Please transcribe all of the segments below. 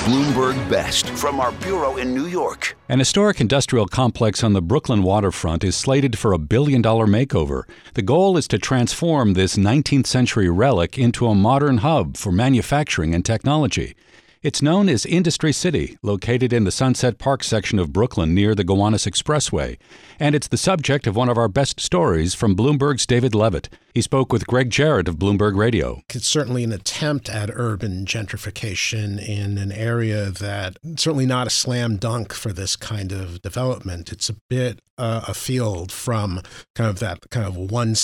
Bloomberg Best from our bureau in New York. An historic industrial complex on the Brooklyn waterfront is slated for a $1 billion makeover. The goal is to transform this 19th century relic into a modern hub for manufacturing and technology. It's known as Industry City, located in the Sunset Park section of Brooklyn near the Gowanus Expressway. And it's the subject of one of our best stories from Bloomberg's David Levitt. He spoke with Greg Jarrett of Bloomberg Radio. It's certainly an attempt at urban gentrification in an area that certainly not a slam dunk for this kind of development. It's a bit afield from kind of that kind of one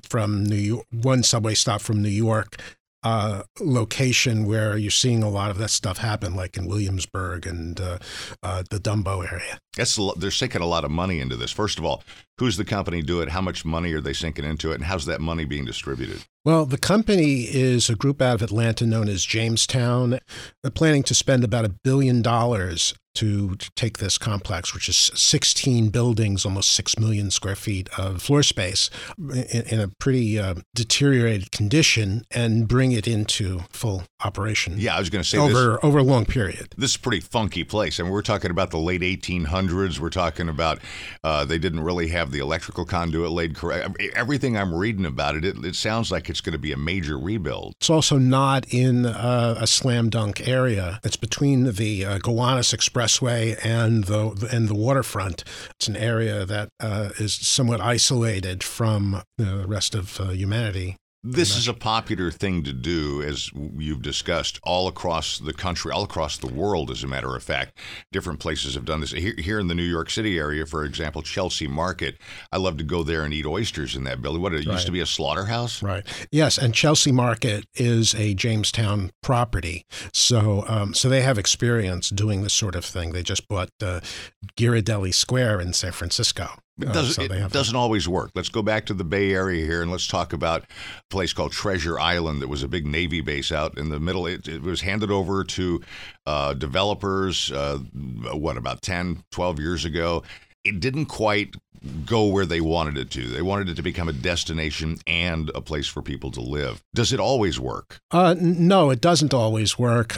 subway stop from New York location where you're seeing a lot of that stuff happen, like in Williamsburg and the Dumbo area. They're sinking a lot of money into this. First of all, who's the company do it? How much money are they sinking into it? And how's that money being distributed? Well, the company is a group out of Atlanta known as Jamestown. They're planning to spend about $1 billion to take this complex, which is 16 buildings, almost 6 million square feet of floor space, in a pretty deteriorated condition, and bring it into full operation. Yeah, I was going to say over a long period. This is a pretty funky place. I mean, we're talking about the late 1800s. We're talking about they didn't really have the electrical conduit laid correct. Everything I'm reading about it sounds like it's going to be a major rebuild. It's also not in a slam dunk area. It's between the Gowanus Expressway and the waterfront. It's an area that is somewhat isolated from the rest of humanity. This is a popular thing to do, as you've discussed, all across the country, all across the world, as a matter of fact. Different places have done this. Here in the New York City area, for example, Chelsea Market, I love to go there and eat oysters in that building. What, it used to be a slaughterhouse? Right. Yes, and Chelsea Market is a Jamestown property. So they have experience doing this sort of thing. They just bought Ghirardelli Square in San Francisco. It doesn't always work. Let's go back to the Bay Area here, and let's talk about a place called Treasure Island that was a big Navy base out in the middle. It was handed over to developers, about 10, 12 years ago. It didn't quite go where they wanted it to. They wanted it to become a destination and a place for people to live. Does it always work? No, it doesn't always work.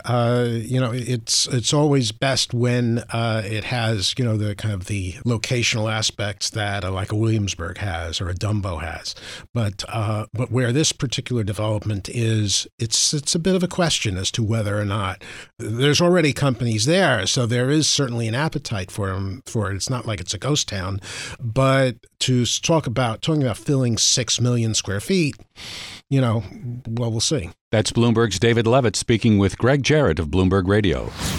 It's always best when it has, the kind of the locational aspects that like a Williamsburg has or a Dumbo has. But where this particular development is, it's a bit of a question as to whether or not there's already companies there. So there is certainly an appetite for it. It's not like it's a ghost town. But to talking about filling 6 million square feet, we'll see. That's Bloomberg's David Levitt speaking with Greg Jarrett of Bloomberg Radio.